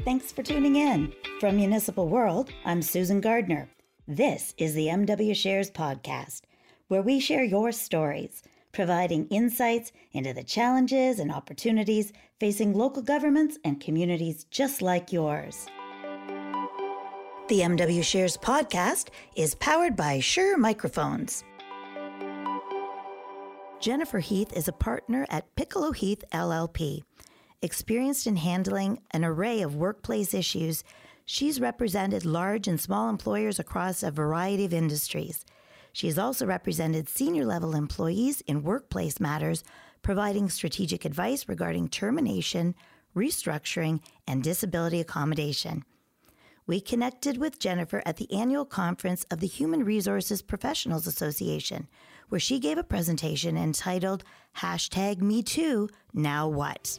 Thanks for tuning in. From Municipal World, I'm Susan Gardner. This is the MW Shares podcast, where we share your stories, providing insights into the challenges and opportunities facing local governments and communities just like yours. The MW Shares podcast is powered by Shure Microphones. Jennifer Heath is a partner at Piccolo Heath LLP. Experienced in handling an array of workplace issues, she's represented large and small employers across a variety of industries. She has also represented senior-level employees in workplace matters, providing strategic advice regarding termination, restructuring, and disability accommodation. We connected with Jennifer at the annual conference of the Human Resources Professionals Association, where she gave a presentation entitled #MeToo, Now What?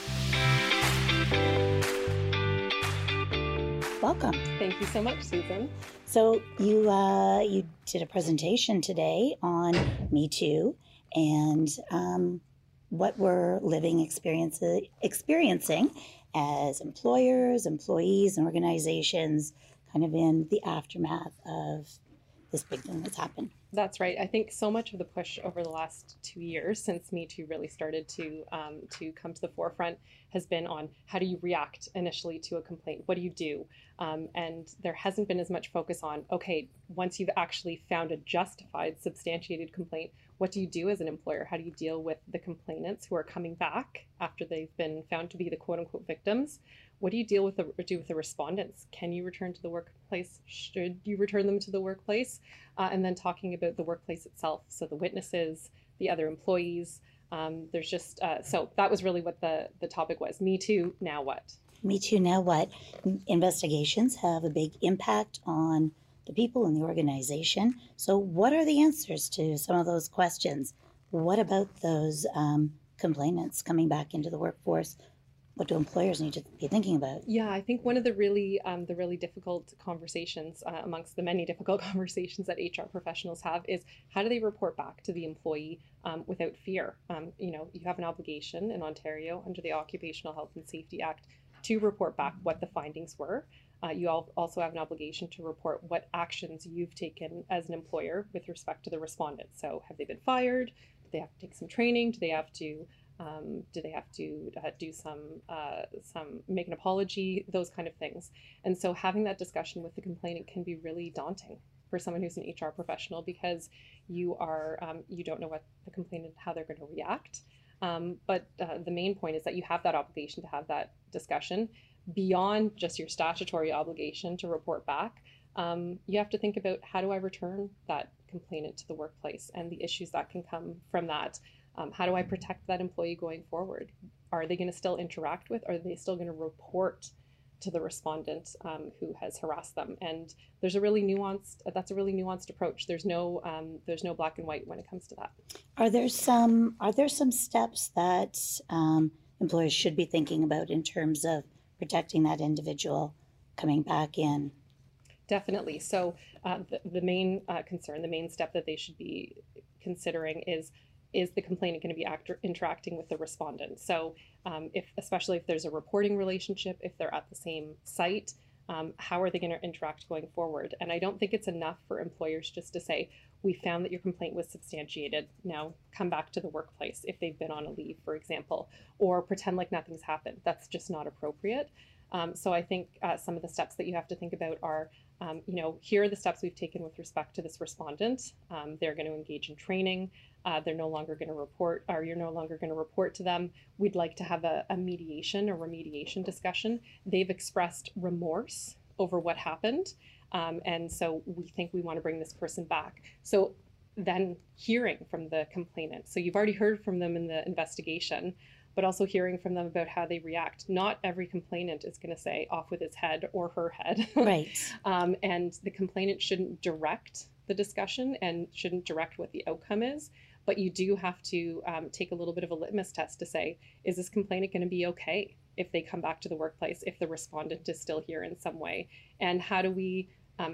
Welcome. Thank you so much, Susan. So you did a presentation today on Me Too and what we're experiencing as employers, employees, and organizations kind of in the aftermath of this big thing that's happened. That's right. I think so much of the push over the last 2 years since Me Too really started to come to the forefront has been on how do you react initially to a complaint? What do you do? And there hasn't been as much focus on, okay, once you've actually found a justified, substantiated complaint, what do you do as an employer? How do you deal with the complainants who are coming back after they've been found to be the quote unquote victims? What do you do with the respondents? Can you return to the workplace? Should you return them to the workplace? And then talking about the workplace itself. So the witnesses, the other employees, there's just, so that was really what the topic was. Me Too, now what? Me Too, now what? Investigations have a big impact on the people in the organization. So what are the answers to some of those questions? What about those complainants coming back into the workforce? What do employers need to be thinking about? Yeah, I think one of the really difficult conversations amongst the many difficult conversations that HR professionals have is how do they report back to the employee without fear? You have an obligation in Ontario under the Occupational Health and Safety Act to report back what the findings were. You also have an obligation to report what actions you've taken as an employer with respect to the respondent. So have they been fired? Do they have to take some training? Do they have to do some make an apology, those kind of things. And so having that discussion with the complainant can be really daunting for someone who's an HR professional because you don't know what the complainant, how they're going to react. But the main point is that you have that obligation to have that discussion beyond just your statutory obligation to report back. You have to think about how do I return that complainant to the workplace and the issues that can come from that. How do I protect that employee going forward? Are they going to still interact with? Are they still going to report to the respondent who has harassed them? And that's a really nuanced approach. There's no black and white when it comes to that. Are there some steps that employers should be thinking about in terms of protecting that individual coming back in? Definitely. So the main concern, the main step that they should be considering is the complainant going to be interacting with the respondent? So especially if there's a reporting relationship, if they're at the same site, how are they going to interact going forward? And I don't think it's enough for employers just to say, we found that your complaint was substantiated, now come back to the workplace if they've been on a leave, for example, or pretend like nothing's happened. That's just not appropriate. So I think some of the steps that you have to think about are, here are the steps we've taken with respect to this respondent. They're going to engage in training. They're no longer going to report, or you're no longer going to report to them. We'd like to have a mediation or remediation discussion. They've expressed remorse over what happened. And so we think we want to bring this person back. So then hearing from the complainant. So you've already heard from them in the investigation, but also hearing from them about how they react. Not every complainant is going to say off with his head or her head. Right. And the complainant shouldn't direct the discussion and shouldn't direct what the outcome is. But you do have to take a little bit of a litmus test to say, is this complainant going to be okay if they come back to the workplace, if the respondent is still here in some way? And how do we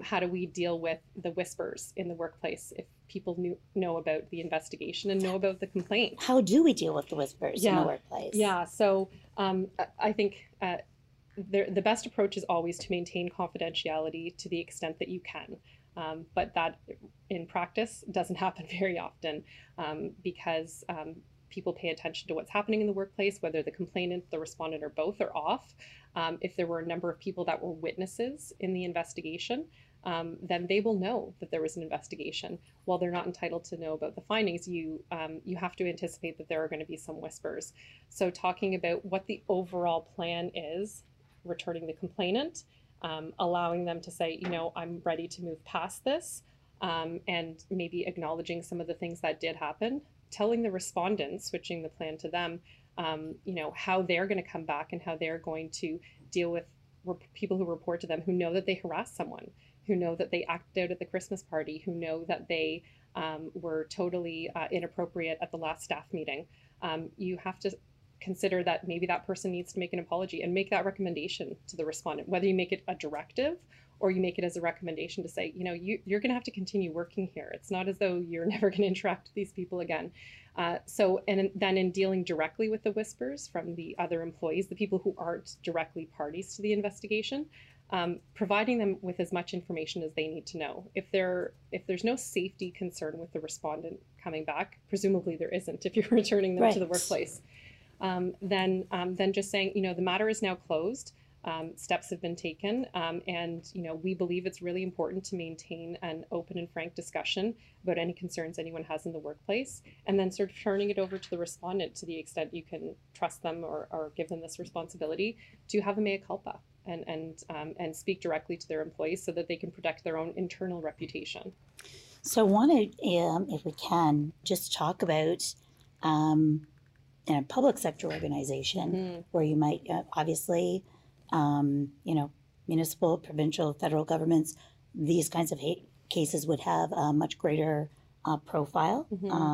deal with the whispers in the workplace if people know about the investigation and know about the complaint? How do we deal with the whispers in the workplace? Yeah, so I think the best approach is always to maintain confidentiality to the extent that you can. But that in practice doesn't happen very often because people pay attention to what's happening in the workplace, whether the complainant, the respondent, or both are off. If there were a number of people that were witnesses in the investigation, then they will know that there was an investigation. While they're not entitled to know about the findings, you have to anticipate that there are going to be some whispers. So talking about what the overall plan is, returning the complainant, allowing them to say, I'm ready to move past this, and maybe acknowledging some of the things that did happen, telling the respondent, switching the plan to them, how they're going to come back and how they're going to deal with people who report to them who know that they harassed someone, who know that they acted out at the Christmas party, who know that they were totally inappropriate at the last staff meeting. You have to consider that maybe that person needs to make an apology and make that recommendation to the respondent, whether you make it a directive or you make it as a recommendation to say, you're going to have to continue working here. It's not as though you're never going to interact with these people again. And then in dealing directly with the whispers from the other employees, the people who aren't directly parties to the investigation, providing them with as much information as they need to know. If there's no safety concern with the respondent coming back, presumably there isn't if you're returning them to the workplace, then just saying, the matter is now closed. Steps have been taken, and we believe it's really important to maintain an open and frank discussion about any concerns anyone has in the workplace, and then sort of turning it over to the respondent to the extent you can trust them or give them this responsibility to have a mea culpa and speak directly to their employees so that they can protect their own internal reputation. So I want to, if we can, just talk about in a public sector organization where you might obviously, municipal, provincial, federal governments, these kinds of cases would have a much greater profile.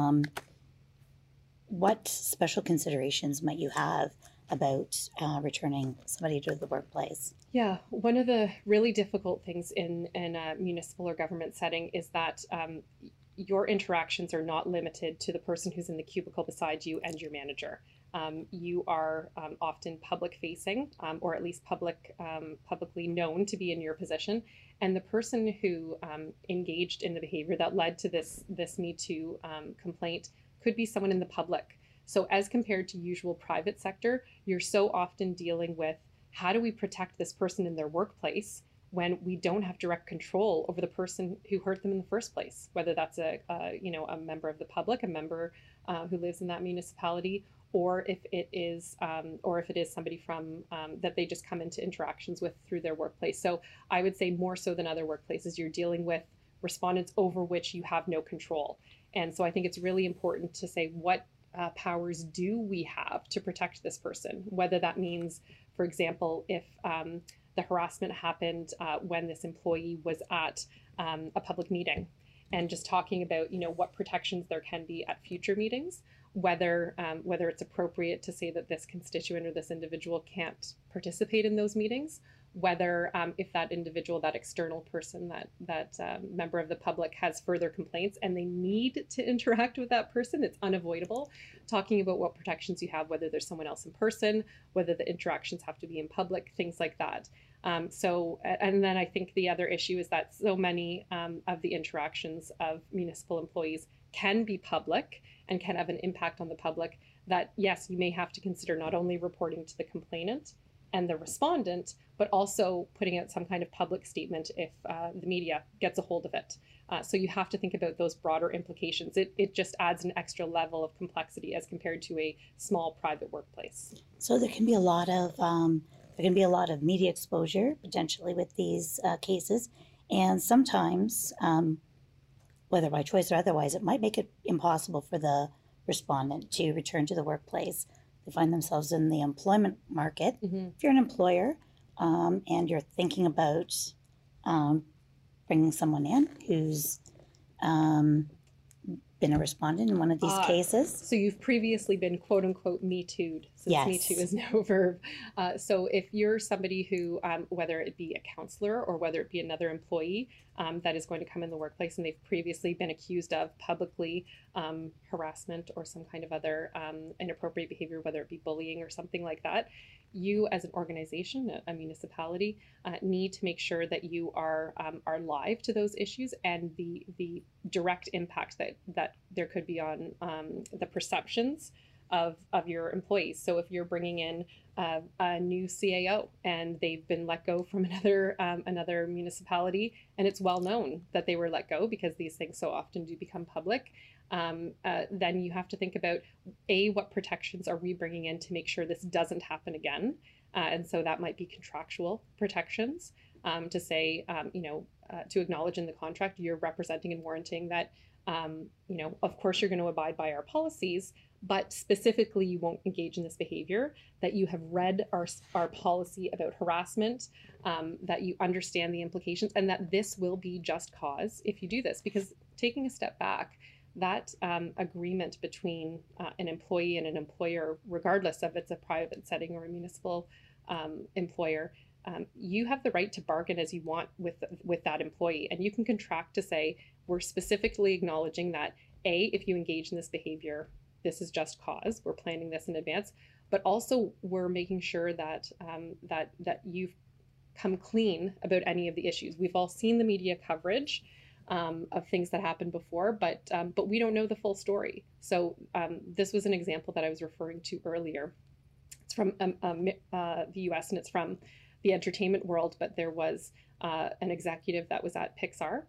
What special considerations might you have about returning somebody to the workplace? Yeah, one of the really difficult things in a municipal or government setting is that your interactions are not limited to the person who's in the cubicle beside you and your manager. You are often public facing, or at least publicly known to be in your position. And the person who engaged in the behavior that led to this Me Too complaint could be someone in the public. So as compared to usual private sector, you're so often dealing with how do we protect this person in their workplace when we don't have direct control over the person who hurt them in the first place, whether that's a member of the public, a member who lives in that municipality, or if it is somebody from that they just come into interactions with through their workplace. So I would say more so than other workplaces, you're dealing with respondents over which you have no control. And so I think it's really important to say what powers do we have to protect this person, whether that means, for example, if the harassment happened when this employee was at a public meeting, and just talking about what protections there can be at future meetings, whether it's appropriate to say that this constituent or this individual can't participate in those meetings, whether if that individual, that external person, that member of the public has further complaints and they need to interact with that person, it's unavoidable. Talking about what protections you have, whether there's someone else in person, whether the interactions have to be in public, things like that. And then I think the other issue is that so many of the interactions of municipal employees can be public and can have an impact on the public that, yes, you may have to consider not only reporting to the complainant and the respondent, but also putting out some kind of public statement if the media gets a hold of it. So you have to think about those broader implications. It just adds an extra level of complexity as compared to a small private workplace. So there can be a lot of media exposure potentially with these cases, and sometimes, whether by choice or otherwise, it might make it impossible for the respondent to return to the workplace. They find themselves in the employment market. If you're an employer and you're thinking about bringing someone in who's been a respondent in one of these cases. So you've previously been quote unquote Me Too'd, since yes. Me Too is no verb. So if you're somebody who, whether it be a counselor or whether it be another employee, that is going to come in the workplace and they've previously been accused of publicly harassment or some kind of other inappropriate behavior, whether it be bullying or something like that, you as an organization, a municipality, need to make sure that you are live to those issues and the direct impact that there could be on the perceptions of your employees. So if you're bringing in a new CAO and they've been let go from another municipality, and it's well known that they were let go because these things so often do become public, then you have to think about what protections are we bringing in to make sure this doesn't happen again, and so that might be contractual protections to say, to acknowledge in the contract you're representing and warranting that, of course you're going to abide by our policies, but specifically you won't engage in this behavior, that you have read our policy about harassment, that you understand the implications, and that this will be just cause if you do this. Because taking a step back, that agreement between an employee and an employer, regardless of it's a private setting or a municipal employer, you have the right to bargain as you want with that employee. And you can contract to say, we're specifically acknowledging that, if you engage in this behavior, this is just cause. We're planning this in advance, but also we're making sure that that you've come clean about any of the issues. We've all seen the media coverage of things that happened before, but we don't know the full story. So this was an example that I was referring to earlier. It's from the U.S. and it's from the entertainment world, but there was an executive that was at Pixar.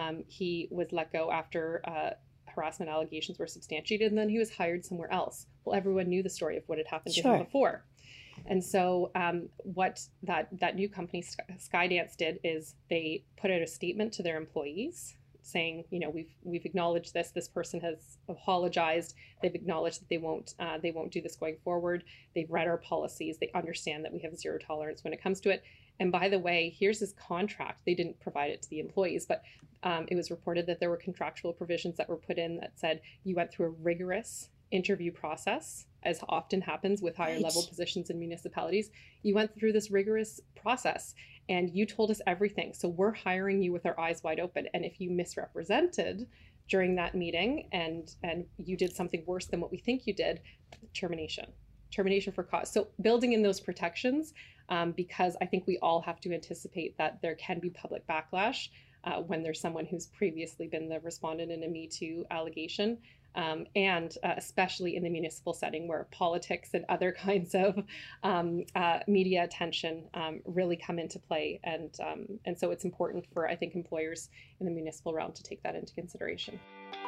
He was let go after harassment allegations were substantiated, and then he was hired somewhere else. Well, everyone knew the story of what had happened to him before. And so what that new company, Skydance, did is they put out a statement to their employees saying, we've acknowledged this. This person has apologized. They've acknowledged that they won't do this going forward. They've read our policies. They understand that we have zero tolerance when it comes to it. And by the way, here's his contract. They didn't provide it to the employees, but it was reported that there were contractual provisions that were put in that said you went through a rigorous interview process, as often happens with higher level positions in municipalities. You went through this rigorous process and you told us everything. So we're hiring you with our eyes wide open. And if you misrepresented during that meeting and you did something worse than what we think you did, termination for cause. So building in those protections, because I think we all have to anticipate that there can be public backlash when there's someone who's previously been the respondent in a Me Too allegation, and especially in the municipal setting where politics and other kinds of media attention really come into play. And so it's important for, I think, employers in the municipal realm to take that into consideration.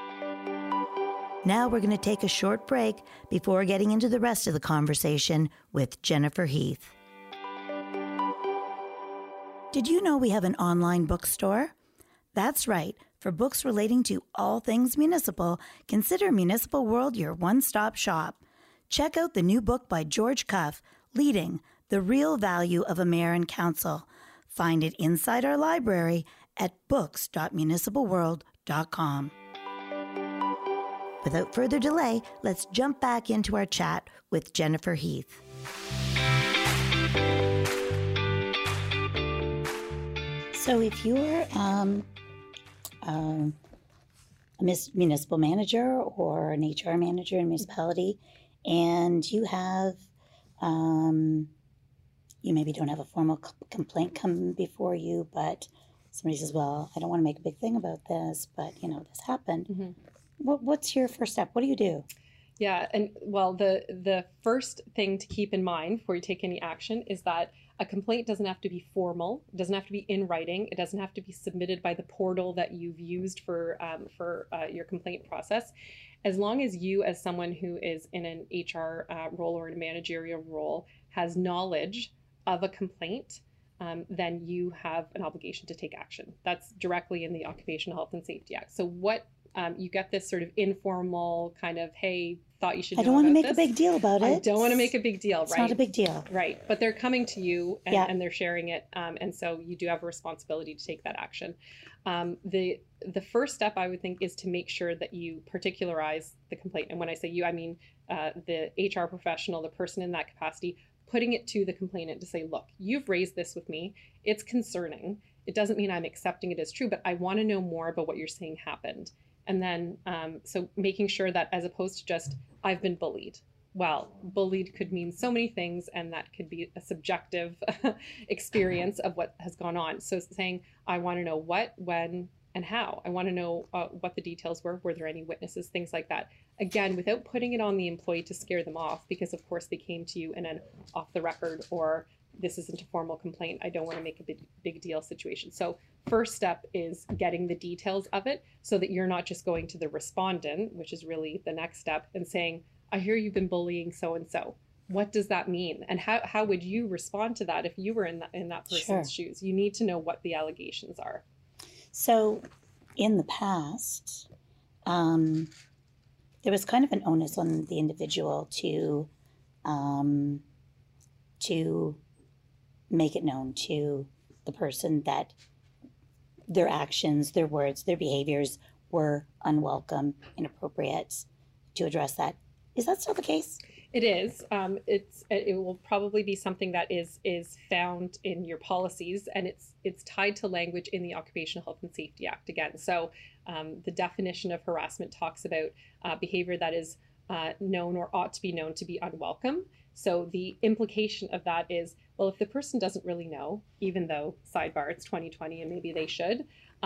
Now we're going to take a short break before getting into the rest of the conversation with Jennifer Heath. Did you know we have an online bookstore? That's right. For books relating to all things municipal, consider Municipal World your one-stop shop. Check out the new book by George Cuff, Leading: The Real Value of a Mayor and Council. Find it inside our library at books.municipalworld.com. Without further delay, let's jump back into our chat with Jennifer Heath. So if you're a municipal manager or an HR manager in a municipality, and you have, you maybe don't have a formal complaint come before you, but somebody says, well, I don't want to make a big thing about this, but, this happened. Mm-hmm. What's your first step? What do you do? Yeah, and well, the first thing to keep in mind before you take any action is that a complaint doesn't have to be formal. It doesn't have to be in writing. It doesn't have to be submitted by the portal that you've used for your complaint process. As long as you, as someone who is in an HR role or in a managerial role, has knowledge of a complaint, then you have an obligation to take action. That's directly in the Occupational Health and Safety Act. So what you get this sort of informal kind of, hey, thought you should know I don't want to make this. a big deal about it. I don't want to make a big deal, it's right? It's not a big deal. Right. But they're coming to you and they're sharing it. And so you do have a responsibility to take that action. The first step, I would think, is to make sure that you particularize the complaint. And when I say you, I mean the HR professional, the person in that capacity, putting it to the complainant to say, look, you've raised this with me. It's concerning. it doesn't mean I'm accepting it as true, but I want to know more about what you're saying happened. And then, so making sure that as opposed to just, I've been bullied. Well, bullied could mean so many things, and that could be a subjective experience of what has gone on. So saying, I want to know what, when, and how. I want to know what the details were. Were there any witnesses? Things like that. Again, without putting it on the employee to scare them off, because of course they came to you in an off the record or this isn't a formal complaint, I don't want to make a big deal situation. So first step is getting the details of it so that you're not just going to the respondent, which is really the next step, and saying, I hear you've been bullying so-and-so. What does that mean? And how would you respond to that if you were in that person's shoes? You need to know what the allegations are. So in the past, there was kind of an onus on the individual to make it known to the person that their actions, their words, their behaviors were unwelcome, inappropriate, to address that. Is that still the case? It is. It will probably be something that is found in your policies, and it's tied to language in the Occupational Health and Safety Act again. So the definition of harassment talks about behavior that is known or ought to be known to be unwelcome. So the implication of that is, well, if the person doesn't really know, even though, sidebar, it's 2020 and maybe they should,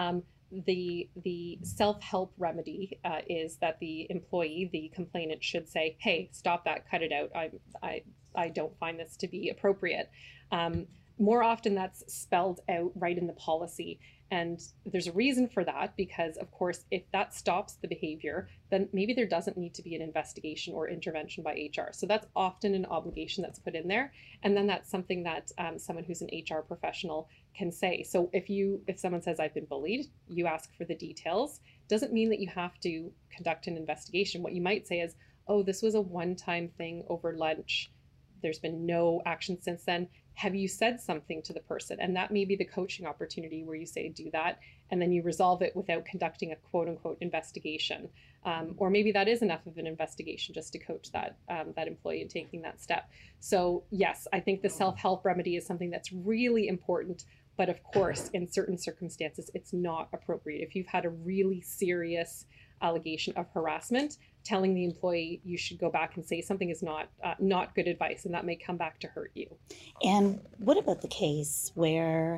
the self-help remedy is that the employee, the complainant, should say, hey, stop that, cut it out. I don't find this to be appropriate. More often that's spelled out right in the policy. And there's a reason for that, because of course, if that stops the behavior, then maybe there doesn't need to be an investigation or intervention by HR. So that's often an obligation that's put in there. And then that's something that someone who's an HR professional can say. So if someone says, I've been bullied, you ask for the details. Doesn't mean that you have to conduct an investigation. What you might say is, oh, this was a one-time thing over lunch. There's been no action since then. Have you said something to the person? And that may be the coaching opportunity where you say, do that, and then you resolve it without conducting a quote unquote investigation. Or maybe that is enough of an investigation just to coach that employee in taking that step. So yes, I think the self-help remedy is something that's really important. But of course, in certain circumstances, it's not appropriate. If you've had a really serious allegation of harassment, telling the employee you should go back and say something is not good advice, and that may come back to hurt you. And what about the case where,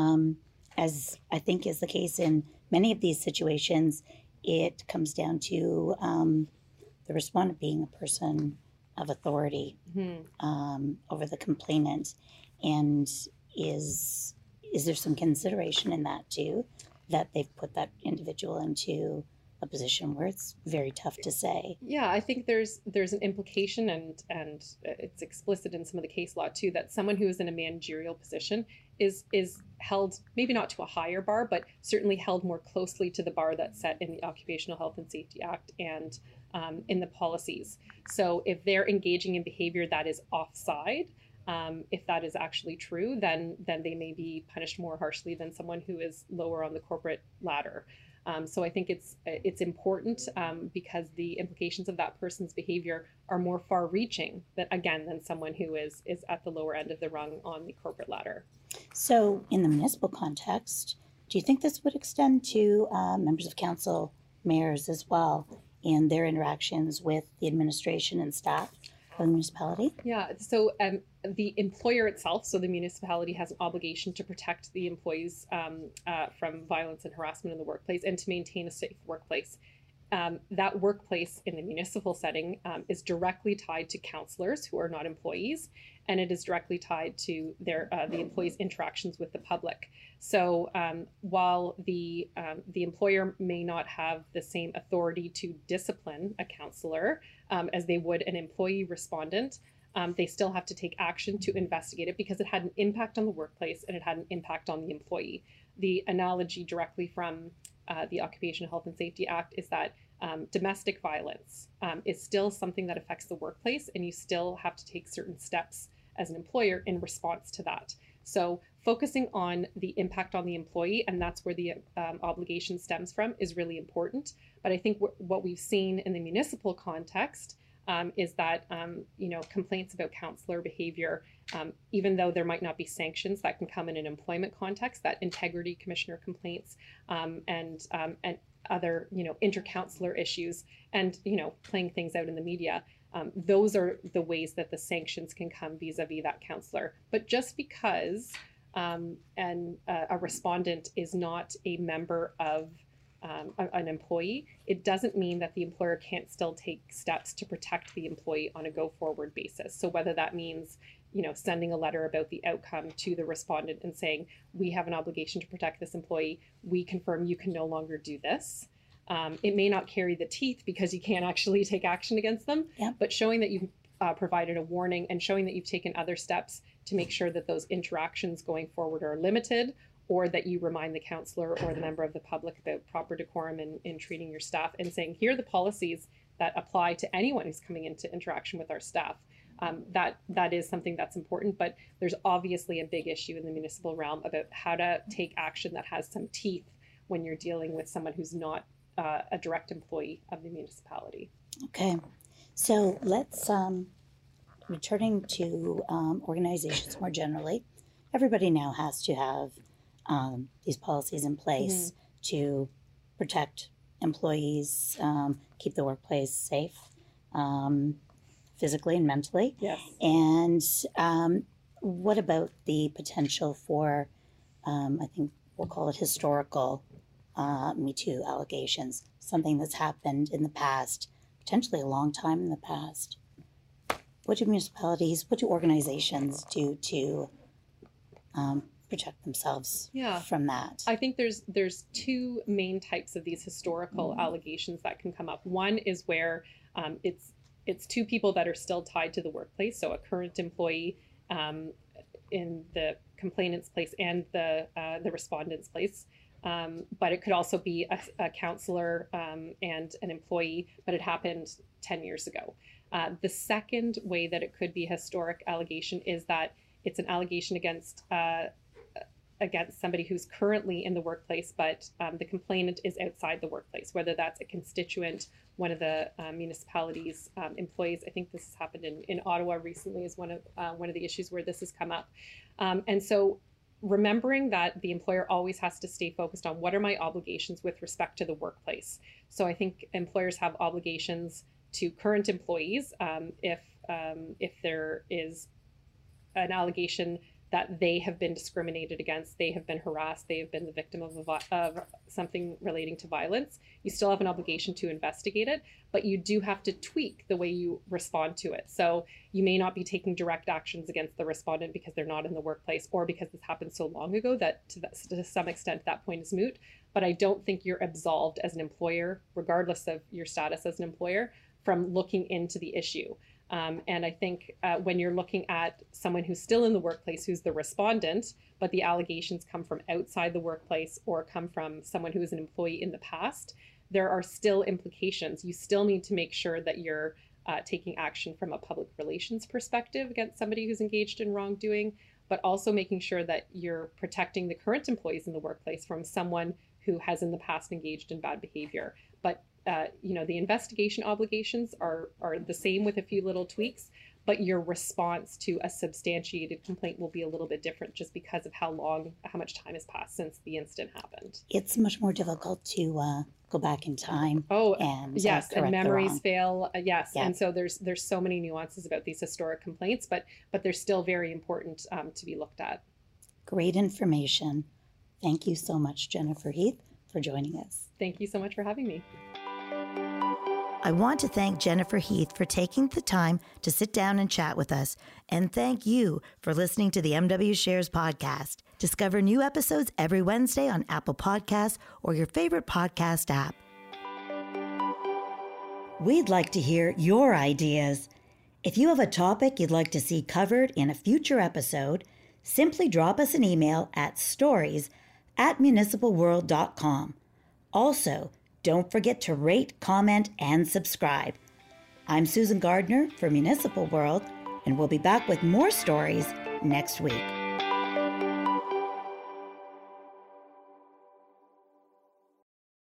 as I think is the case in many of these situations, it comes down to the respondent being a person of authority over the complainant, and is there some consideration in that too, that they've put that individual into a position where it's very tough to say? Yeah, I think there's an implication, and it's explicit in some of the case law too, that someone who is in a managerial position is held maybe not to a higher bar, but certainly held more closely to the bar that's set in the Occupational Health and Safety Act and in the policies. So if they're engaging in behavior that is offside, if that is actually true, then they may be punished more harshly than someone who is lower on the corporate ladder. So I think it's important because the implications of that person's behavior are more far-reaching than someone who is at the lower end of the rung on the corporate ladder. So in the municipal context, do you think this would extend to members of council, mayors as well, in their interactions with the administration and staff of the municipality? Yeah, so the employer itself, so the municipality, has an obligation to protect the employees from violence and harassment in the workplace and to maintain a safe workplace. That workplace in the municipal setting is directly tied to councillors who are not employees, and it is directly tied to the employees' interactions with the public. So while the employer may not have the same authority to discipline a councillor as they would an employee respondent, they still have to take action to investigate it because it had an impact on the workplace and it had an impact on the employee. The analogy directly from the Occupational Health and Safety Act is that domestic violence is still something that affects the workplace, and you still have to take certain steps as an employer in response to that. So focusing on the impact on the employee, and that's where the obligation stems from, is really important. But I think what we've seen in the municipal context is that, complaints about counselor behavior, even though there might not be sanctions that can come in an employment context, that integrity commissioner complaints and other, inter-counselor issues and, playing things out in the media. Those are the ways that the sanctions can come vis-a-vis that counselor. But just because a respondent is not a member of an employee, it doesn't mean that the employer can't still take steps to protect the employee on a go-forward basis. So whether that means, sending a letter about the outcome to the respondent and saying, we have an obligation to protect this employee, we confirm you can no longer do this. It may not carry the teeth because you can't actually take action against them, but showing that you've provided a warning and showing that you've taken other steps to make sure that those interactions going forward are limited, or that you remind the counselor or the member of the public about proper decorum in treating your staff and saying, here are the policies that apply to anyone who's coming into interaction with our staff. That is something that's important, but there's obviously a big issue in the municipal realm about how to take action that has some teeth when you're dealing with someone who's not a direct employee of the municipality. Okay, so let's, returning to organizations more generally, everybody now has to have these policies in place to protect employees, keep the workplace safe, physically and mentally. Yes. And what about the potential for, I think we'll call it historical Me Too allegations, something that's happened in the past, potentially a long time in the past? What do municipalities, what do organizations do to protect themselves from that? I think there's two main types of these historical allegations that can come up. One is where it's two people that are still tied to the workplace, so a current employee in the complainant's place and the respondent's place. But it could also be a counselor and an employee, but it happened 10 years ago. The second way that it could be historic allegation is that it's an allegation against somebody who's currently in the workplace, but the complainant is outside the workplace, whether that's a constituent, one of the municipality's employees. I think this has happened in Ottawa recently is one of the issues where this has come up. And so remembering that the employer always has to stay focused on what are my obligations with respect to the workplace. So I think employers have obligations to current employees if there is an allegation that they have been discriminated against, they have been harassed, they have been the victim of something relating to violence. You still have an obligation to investigate it, but you do have to tweak the way you respond to it. So you may not be taking direct actions against the respondent because they're not in the workplace or because this happened so long ago that to some extent that point is moot. But I don't think you're absolved as an employer, regardless of your status as an employer, from looking into the issue. And I think when you're looking at someone who's still in the workplace, who's the respondent, but the allegations come from outside the workplace or come from someone who was an employee in the past, there are still implications. You still need to make sure that you're taking action from a public relations perspective against somebody who's engaged in wrongdoing, but also making sure that you're protecting the current employees in the workplace from someone who has in the past engaged in bad behavior. But the investigation obligations are the same with a few little tweaks, but your response to a substantiated complaint will be a little bit different just because of how much time has passed since the incident happened. It's much more difficult to go back in time. And yes, and memories fail. Yes, yeah. And so there's so many nuances about these historic complaints, but they're still very important to be looked at. Great information. Thank you so much, Jennifer Heath, for joining us. Thank you so much for having me. I want to thank Jennifer Heath for taking the time to sit down and chat with us, and thank you for listening to the MW Shares podcast. Discover new episodes every Wednesday on Apple Podcasts or your favorite podcast app. We'd like to hear your ideas. If you have a topic you'd like to see covered in a future episode, simply drop us an email at stories@municipalworld.com. Also, don't forget to rate, comment, and subscribe. I'm Susan Gardner for Municipal World, and we'll be back with more stories next week.